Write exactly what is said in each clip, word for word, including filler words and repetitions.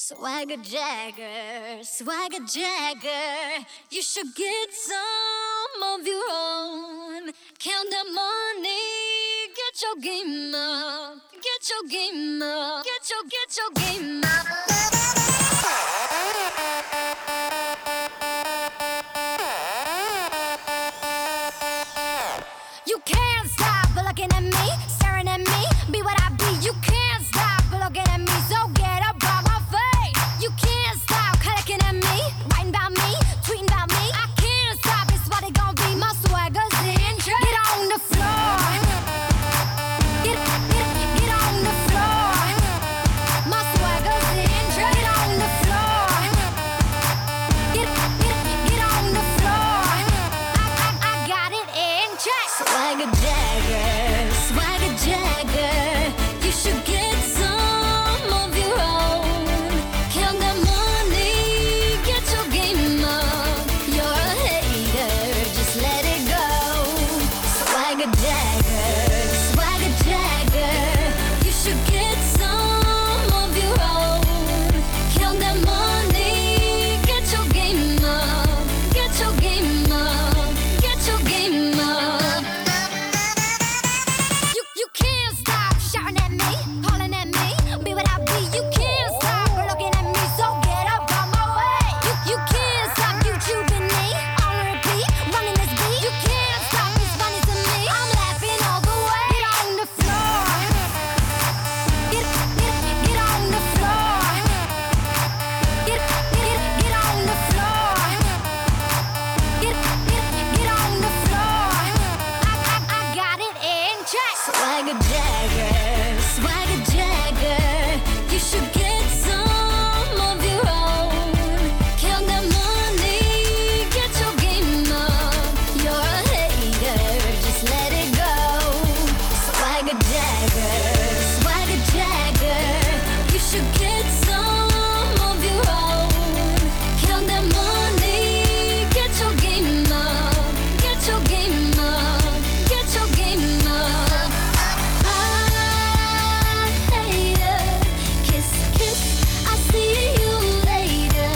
Swagger Jagger, Swagger Jagger, you should get some of your own. Count the money, get your game up, get your game up, get your, get your game up. You can't stop looking at me, staring at me, be what I be. You can't stop looking at me, so get up on my face. You can't stop clicking at me, writing about me, tweeting about me. I can't stop, it's what it gon' be. My swagger's in check. Get on the floor, get, get, get on the floor. My swagger's in check. Get on the floor, get, get, get on the floor. I, I, I got it in check. Swagger Jagger, Swagger Jagger, you should get some of your own. Count that money, get your game up. You're a hater, just let it go. Swagger Jagger, Swagger Jagger, you should get some of your own. Count that money, get your game up, get your game up, get your game up. You, you can't stop shouting at me, calling at me, be what I be. You can't stop looking at me, so get up on my way. You, you can't stop YouTubing me, on repeat, running this beat. You can't stop, it's funny to me, I'm laughing all the way. Get on the floor, get, get, get on the floor, get, get, get on the floor, get, get, get on the floor. I, I, I got it in check. Swagger Jagger, Swagger Jagger, you should get some of your own. Count that money, get your game up. You're a hater, just let it go. Swagger Jagger, Swagger Jagger, you should get some of your own. Count that money, get your game up, get your game up, get your game up. I hate it. Kiss, kiss, I'll see you later.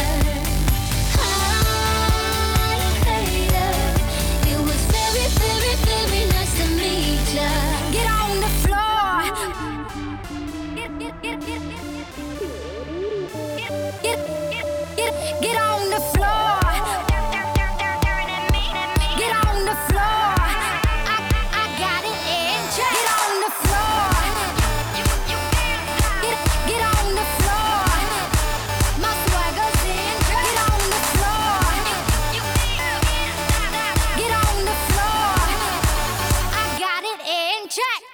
I hate it. It was very, very, very nice to meet ya. Get on the floor. Get, get, get, get, get, get, get, get, get, get on the floor.